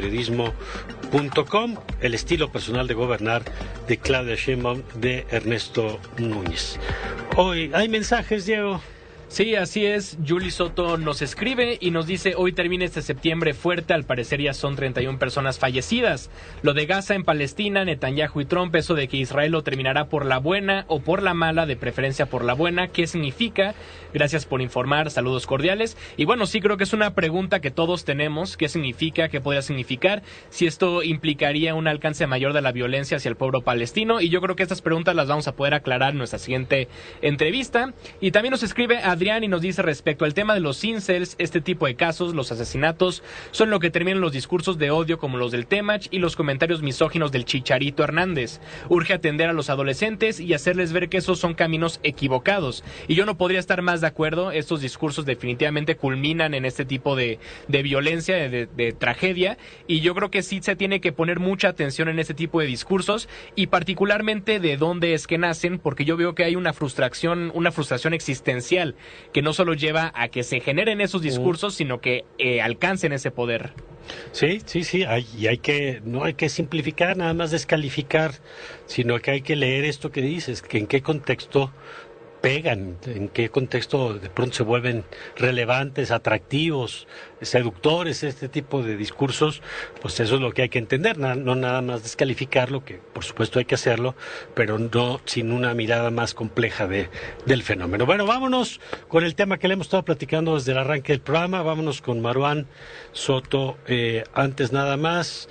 fabricadeperiodismo.com, el estilo personal de gobernar de Claudia Sheinbaum, de Ernesto Núñez. Hoy hay mensajes, Diego. Sí, así es. Julie Soto nos escribe y nos dice: hoy termina este septiembre fuerte, al parecer ya son 31 personas fallecidas. Lo de Gaza en Palestina, Netanyahu y Trump, eso de que Israel lo terminará por la buena o por la mala, de preferencia por la buena, ¿qué significa? Gracias por informar, saludos cordiales. Y bueno, sí, creo que es una pregunta que todos tenemos: ¿qué significa? ¿Qué podría significar? Si esto implicaría un alcance mayor de la violencia hacia el pueblo palestino, y yo creo que estas preguntas las vamos a poder aclarar en nuestra siguiente entrevista. Y también nos escribe Adrián y nos dice: respecto al tema de los incels, este tipo de casos, los asesinatos, son lo que terminan los discursos de odio como los del Temach y los comentarios misóginos del Chicharito Hernández. Urge atender a los adolescentes y hacerles ver que esos son caminos equivocados. Y yo no podría estar más de acuerdo. Estos discursos definitivamente culminan en este tipo de violencia, de tragedia, y yo creo que sí se tiene que poner mucha atención en este tipo de discursos, y particularmente de dónde es que nacen, porque yo veo que hay una frustración existencial que no solo lleva a que se generen esos discursos, sino que alcancen ese poder. Sí, no hay que simplificar, nada más descalificar, sino que hay que leer esto que dices, que en qué contexto pegan, en qué contexto de pronto se vuelven relevantes, atractivos, seductores, este tipo de discursos. Pues eso es lo que hay que entender, no nada más descalificarlo, que por supuesto hay que hacerlo, pero no sin una mirada más compleja del fenómeno. Bueno, vámonos con el tema que le hemos estado platicando desde el arranque del programa. Vámonos con Marwan Soto. Antes nada más,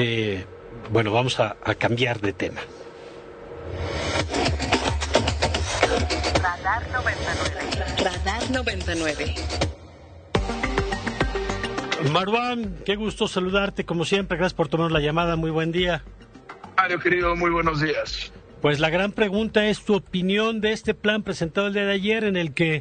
vamos a cambiar de tema. Radar 99. Marwan, qué gusto saludarte como siempre. Gracias por tomar la llamada. Muy buen día. Mario, querido, muy buenos días. Pues la gran pregunta es tu opinión de este plan presentado el día de ayer, en el que,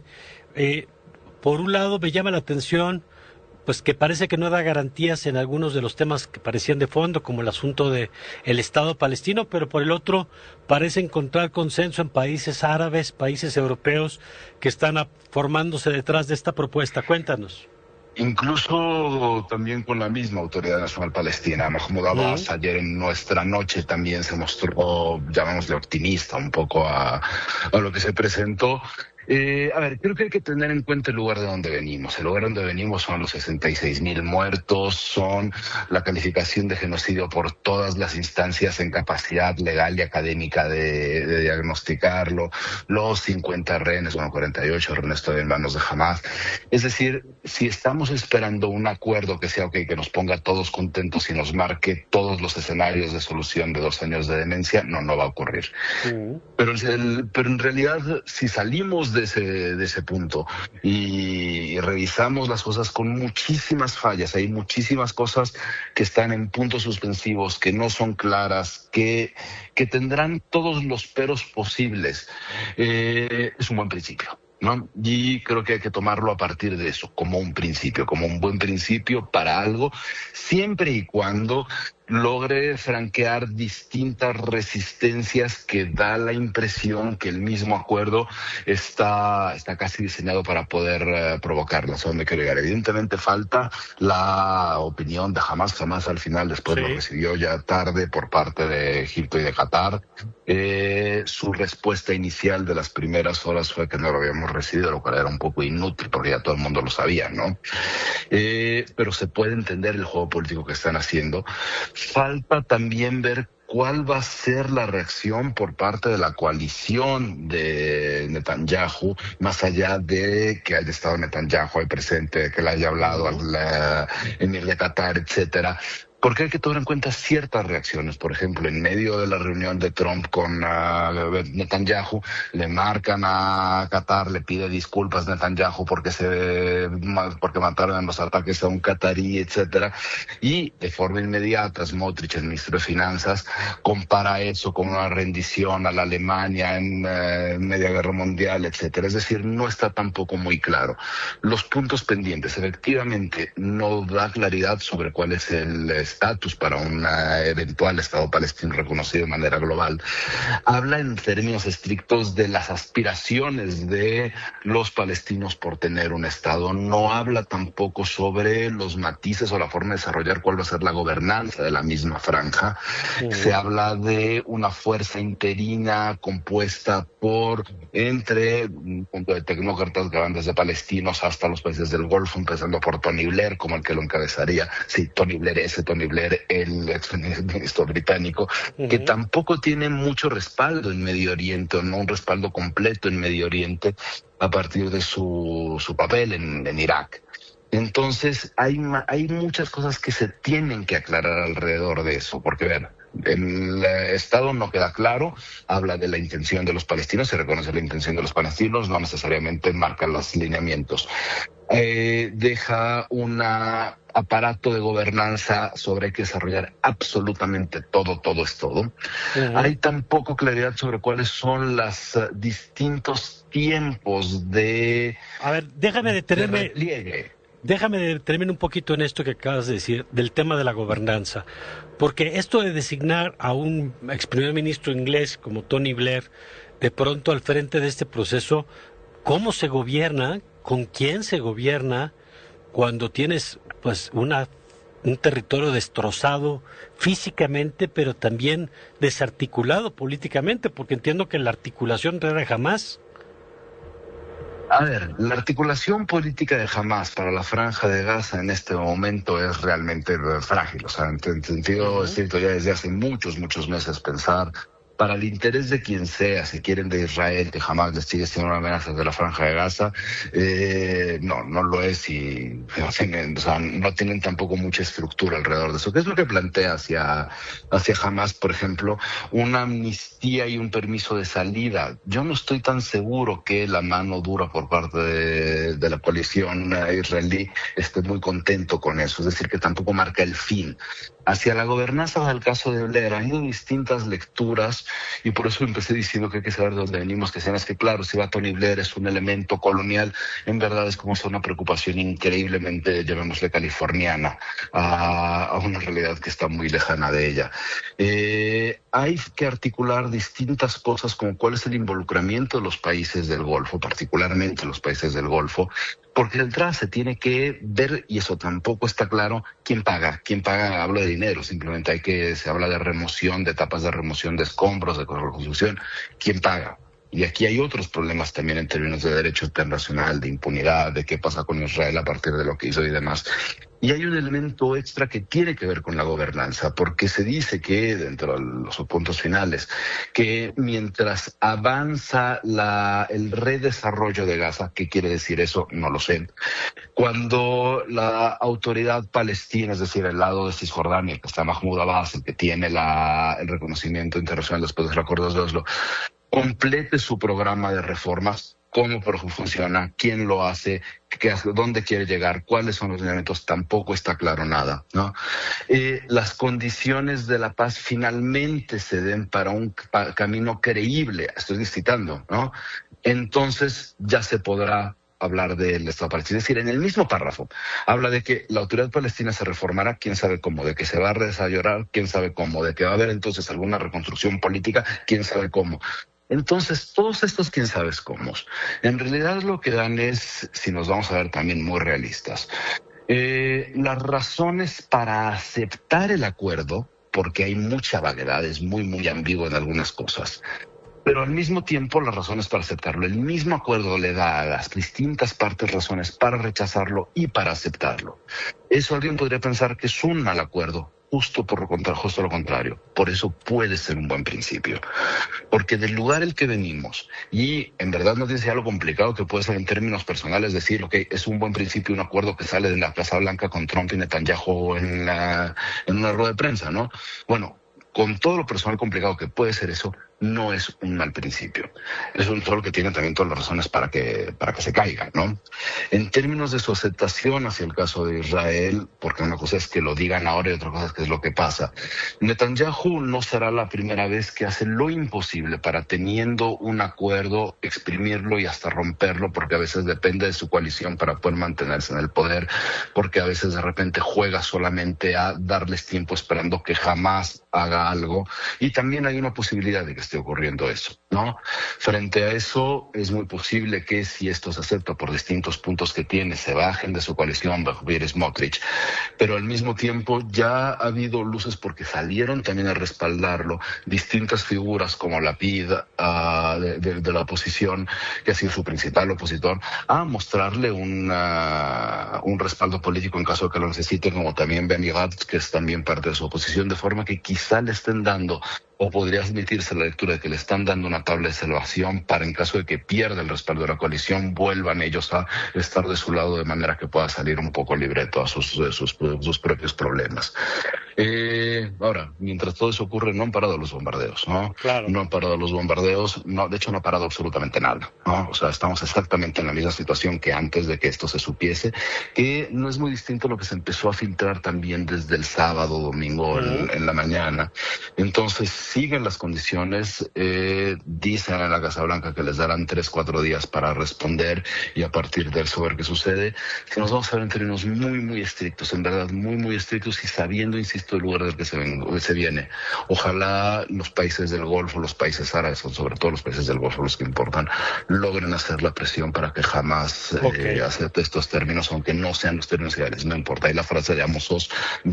por un lado, me llama la atención pues que parece que no da garantías en algunos de los temas que parecían de fondo, como el asunto de el Estado palestino, pero por el otro parece encontrar consenso en países árabes, países europeos que están formándose detrás de esta propuesta. Cuéntanos. Incluso también con la misma Autoridad Nacional Palestina. Mahmoud Abbas ayer en nuestra noche también se mostró, llamémosle optimista un poco a lo que se presentó. A ver, creo que hay que tener en cuenta el lugar de donde venimos. El lugar donde venimos son los 66.000 muertos, son la calificación de genocidio por todas las instancias en capacidad legal y académica de diagnosticarlo, los 50 rehenes, 48 rehenes todavía en manos de Hamas. Es decir, si estamos esperando un acuerdo que sea que nos ponga a todos contentos y nos marque todos los escenarios de solución de 2 años de demencia, no va a ocurrir. Pero en realidad, si salimos de ese punto y revisamos las cosas con muchísimas fallas, hay muchísimas cosas que están en puntos suspensivos, que no son claras, que tendrán todos los peros posibles. Es un buen principio, ¿no? Y creo que hay que tomarlo a partir de eso, como un principio, como un buen principio para algo, siempre y cuando logre franquear distintas resistencias que da la impresión que el mismo acuerdo está casi diseñado para poder provocarlas. ¿A dónde quiero llegar? Evidentemente falta la opinión de Hamas. Hamas al final después lo recibió ya tarde por parte de Egipto y de Qatar. Su respuesta inicial de las primeras horas fue que no lo habíamos recibido, lo cual era un poco inútil porque ya todo el mundo lo sabía, ¿no? Pero se puede entender el juego político que están haciendo. Falta también ver cuál va a ser la reacción por parte de la coalición de Netanyahu, más allá de que haya estado Netanyahu ahí presente, que le haya hablado al emir de Qatar, etcétera. Porque hay que tomar en cuenta ciertas reacciones. Por ejemplo, en medio de la reunión de Trump con Netanyahu, le marcan a Qatar, le pide disculpas a Netanyahu porque mataron en los ataques a un qatarí, etcétera. Y de forma inmediata, Smotrich, el ministro de Finanzas, compara eso con una rendición a la Alemania en media guerra mundial, etcétera. Es decir, no está tampoco muy claro. Los puntos pendientes, efectivamente, no da claridad sobre cuál es el estatus para un eventual Estado palestino reconocido de manera global. Habla en términos estrictos de las aspiraciones de los palestinos por tener un Estado. No habla tampoco sobre los matices o la forma de desarrollar cuál va a ser la gobernanza de la misma franja. Se habla de una fuerza interina compuesta por entre un punto de tecnócratas que van desde palestinos hasta los países del Golfo, empezando por Tony Blair como el que lo encabezaría. Sí, Tony Blair, el ex ministro británico, que tampoco tiene mucho respaldo en Medio Oriente, o no un respaldo completo en Medio Oriente a partir de su papel en Irak. Entonces hay muchas cosas que se tienen que aclarar alrededor de eso, porque vean, el Estado no queda claro, habla de la intención de los palestinos, se reconoce la intención de los palestinos, no necesariamente marca los lineamientos. Deja un aparato de gobernanza sobre hay que desarrollar absolutamente todo es todo. Hay tampoco claridad sobre cuáles son los distintos tiempos de... A ver, déjame detenerme un poquito en esto que acabas de decir, del tema de la gobernanza. Porque esto de designar a un ex primer ministro inglés como Tony Blair, de pronto al frente de este proceso, ¿cómo se gobierna? ¿Con quién se gobierna? Cuando tienes pues un territorio destrozado físicamente, pero también desarticulado políticamente, porque entiendo que la articulación era de Hamás. A ver, la articulación política de Hamás para la Franja de Gaza en este momento es realmente frágil. O sea, en sentido estricto, ya desde hace muchos meses pensar para el interés de quien sea, si quieren de Israel, que jamás les sigue siendo una amenaza de la Franja de Gaza, no lo es y no tienen tampoco mucha estructura alrededor de eso. ¿Qué es lo que plantea hacia Hamás, por ejemplo? Una amnistía y un permiso de salida. Yo no estoy tan seguro que la mano dura por parte de la coalición israelí esté muy contento con eso, es decir, que tampoco marca el fin. Hacia la gobernanza del caso de Blair han ido distintas lecturas y por eso empecé diciendo que hay que saber de dónde venimos, que sean, es que claro, si va Tony Blair es un elemento colonial, en verdad es como una preocupación increíblemente, llamémosle californiana, a una realidad que está muy lejana de ella. Hay que articular distintas cosas como cuál es el involucramiento de los países del Golfo, particularmente los países del Golfo, porque de entrada se tiene que ver, y eso tampoco está claro, quién paga, hablo de dinero, simplemente se habla de remoción, de etapas de remoción de escombros, de reconstrucción, quién paga. Y aquí hay otros problemas también en términos de derecho internacional, de impunidad, de qué pasa con Israel a partir de lo que hizo y demás. Y hay un elemento extra que tiene que ver con la gobernanza, porque se dice que, dentro de los puntos finales, que mientras avanza el redesarrollo de Gaza, ¿qué quiere decir eso? No lo sé. Cuando la autoridad palestina, es decir, el lado de Cisjordania, que está Mahmoud Abbas, el que tiene el reconocimiento internacional después de los acuerdos de Oslo, complete su programa de reformas, cómo funciona, quién lo hace, dónde quiere llegar, cuáles son los lineamientos, tampoco está claro nada, ¿no? Las condiciones de la paz finalmente se den para un camino creíble, estoy citando, ¿no? Entonces ya se podrá hablar del Estado palestino. Es decir, en el mismo párrafo habla de que la autoridad palestina se reformará, quién sabe cómo, de que se va a redesarrollar, quién sabe cómo, de que va a haber entonces alguna reconstrucción política, quién sabe cómo. Entonces, todos estos quién sabes cómo, en realidad lo que dan es, si nos vamos a ver también muy realistas, las razones para aceptar el acuerdo, porque hay mucha vaguedad, es muy ambiguo en algunas cosas, pero al mismo tiempo las razones para aceptarlo. El mismo acuerdo le da a las distintas partes razones para rechazarlo y para aceptarlo. Eso alguien podría pensar que es un mal acuerdo. justo lo contrario. Por eso puede ser un buen principio. Porque del lugar el que venimos, y en verdad no dice algo complicado que puede ser en términos personales decir, ok, es un buen principio un acuerdo que sale de la Casa Blanca con Trump y Netanyahu en una rueda de prensa, ¿no? Bueno, con todo lo personal complicado que puede ser eso, no es un mal principio. Es un solo que tiene también todas las razones para que se caiga, ¿no? En términos de su aceptación hacia el caso de Israel, porque una cosa es que lo digan ahora y otra cosa es que es lo que pasa, Netanyahu no será la primera vez que hace lo imposible para, teniendo un acuerdo, exprimirlo y hasta romperlo, porque a veces depende de su coalición para poder mantenerse en el poder, porque a veces de repente juega solamente a darles tiempo esperando que jamás haga algo, y también hay una posibilidad de que esté ocurriendo eso, ¿no? Frente a eso, es muy posible que si esto se acepta por distintos puntos que tiene, se bajen de su coalición bajo Smotrich, pero al mismo tiempo ya ha habido luces porque salieron también a respaldarlo distintas figuras como Lapid de la oposición, que ha sido su principal opositor, a mostrarle un respaldo político en caso de que lo necesiten, como también Benny Gantz, que es también parte de su oposición, de forma que quizá le estén dando, o podría admitirse la lectura de que le están dando una tabla de salvación para, en caso de que pierda el respaldo de la coalición, vuelvan ellos a estar de su lado de manera que pueda salir un poco libre de todos sus propios problemas. Ahora, mientras todo eso ocurre, no han parado los bombardeos, ¿no? Claro. No han parado los bombardeos, no, de hecho no ha parado absolutamente nada, ¿no? O sea, estamos exactamente en la misma situación que antes de que esto se supiese, que no es muy distinto a lo que se empezó a filtrar también desde el sábado, domingo en la mañana. Entonces, siguen las condiciones, dicen en la Casa Blanca que les darán 3-4 días para responder y a partir de eso ver qué sucede. Que nos vamos a ver en términos muy, muy estrictos, en verdad, muy, muy estrictos, y sabiendo, insisto, el lugar del que se viene. Ojalá los países del Golfo, los países árabes, sobre todo los países del Golfo, los que importan, logren hacer la presión para que jamás acepte estos términos, aunque no sean los términos ideales, no importa. Hay la frase de Amos Oz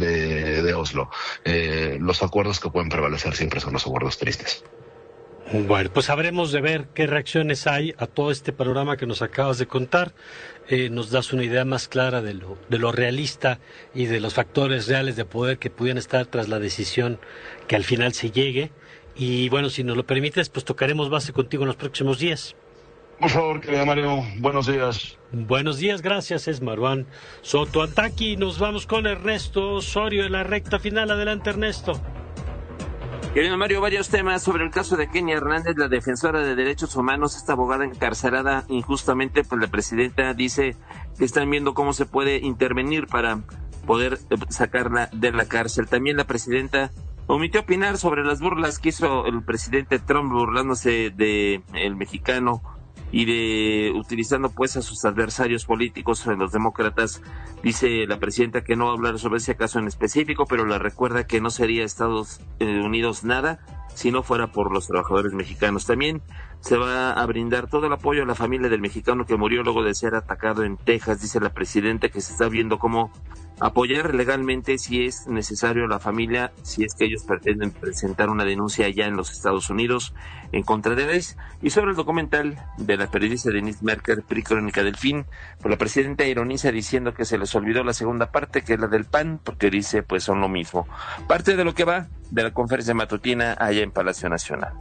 de Oslo, los acuerdos que pueden prevalecer siempre son los acuerdos tristes. Bueno, pues habremos de ver qué reacciones hay a todo este panorama que nos acabas de contar. Nos das una idea más clara de lo realista y de los factores reales de poder que pudieran estar tras la decisión que al final se llegue. Y bueno, si nos lo permites, pues tocaremos base contigo en los próximos días. Por favor, querido Mario, buenos días. Buenos días, gracias, es Marwan Soto Ataki. Nos vamos con Ernesto Osorio en la recta final. Adelante, Ernesto. Querido Mario, varios temas sobre el caso de Kenia Hernández, la defensora de derechos humanos, esta abogada encarcelada injustamente, pues la presidenta dice que están viendo cómo se puede intervenir para poder sacarla de la cárcel. También la presidenta omitió opinar sobre las burlas que hizo el presidente Trump burlándose de el mexicano y de utilizando pues a sus adversarios políticos, los demócratas. Dice la presidenta que no va a hablar sobre ese caso en específico, pero le recuerda que no sería Estados Unidos nada si no fuera por los trabajadores mexicanos. También se va a brindar todo el apoyo a la familia del mexicano que murió luego de ser atacado en Texas. Dice la presidenta que se está viendo cómo apoyar legalmente, si es necesario, a la familia, si es que ellos pretenden presentar una denuncia allá en los Estados Unidos en contra de ellos. Y sobre el documental de la periodista Denise Merker, PRI Crónica del Fin, pues la presidenta ironiza diciendo que se les olvidó la segunda parte, que es la del PAN, porque dice pues son lo mismo. Parte de lo que va de la conferencia matutina allá en Palacio Nacional.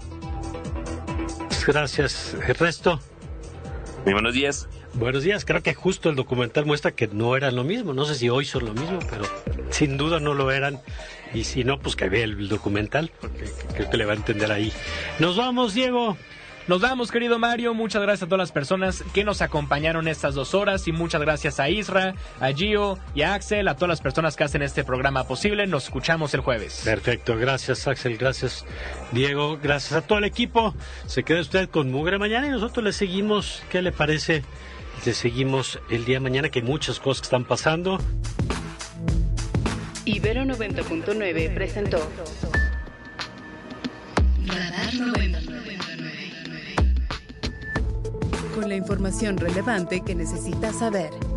Gracias, Ernesto. Muy buenos días. Buenos días, creo que justo el documental muestra que no eran lo mismo, no sé si hoy son lo mismo, pero sin duda no lo eran, y si no, pues que vea el documental, porque creo que le va a entender ahí. Nos vamos, Diego. Nos vamos, querido Mario, muchas gracias a todas las personas que nos acompañaron estas 2 horas y muchas gracias a Isra, a Gio y a Axel, a todas las personas que hacen este programa posible. Nos escuchamos el jueves. Perfecto, gracias Axel, gracias Diego, gracias a todo el equipo. Se queda usted con Mugre mañana y nosotros le seguimos. ¿Qué le parece? Le seguimos el día de mañana, que hay muchas cosas que están pasando. Ibero 90.9 presentó Radar 99. Con la información relevante que necesitas saber.